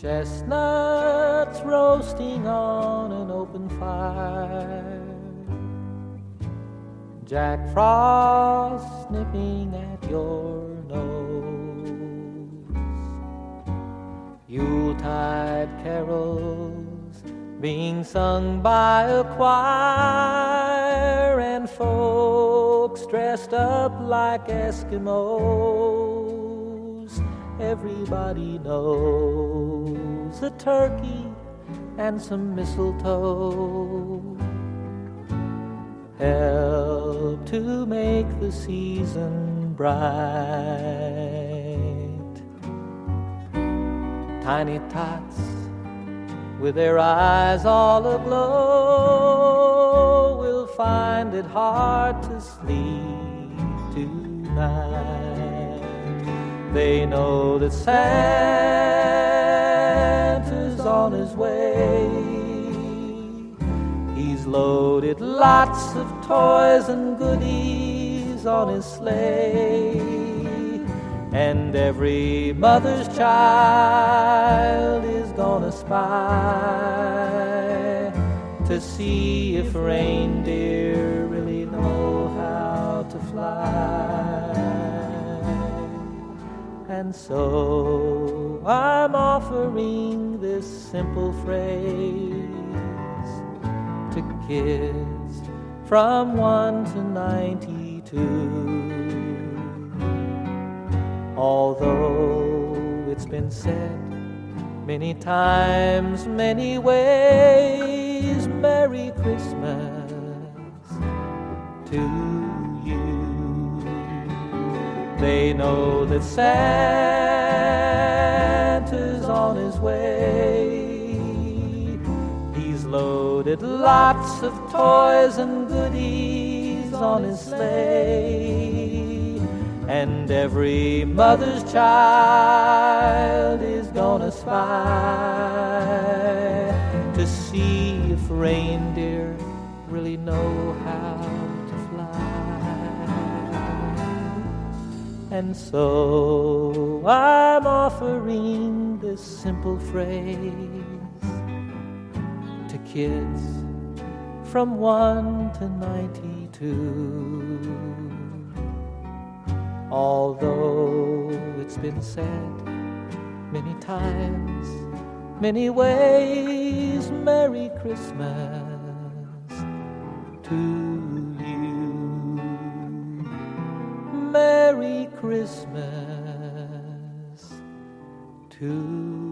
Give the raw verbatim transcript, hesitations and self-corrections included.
Chestnuts roasting on an open fire, Jack Frost snipping at your nose, Yuletide carols being sung by a choir, and folks dressed up like Eskimos. Everybody knows a turkey and some mistletoe help to make the season bright. Tiny tots with their eyes all aglow will find it hard to sleep tonight. They know that Santa's on his way. He's loaded lots of toys and goodies on his sleigh, and every mother's child is gonna spy to see if reindeer really know how to fly. And so I'm offering this simple phrase to kids from one to ninety-two. Although it's been said many times, many ways, Merry Christmas to you. They know that Santa's on his way. He's loaded lots of toys and goodies on his sleigh, and every mother's child is gonna spy to see if reindeer really know how to fly. And so I'm offering this simple phrase to kids from one to ninety-two. Although it's been said many times, many ways, Merry Christmas to you. Merry Christmas to you.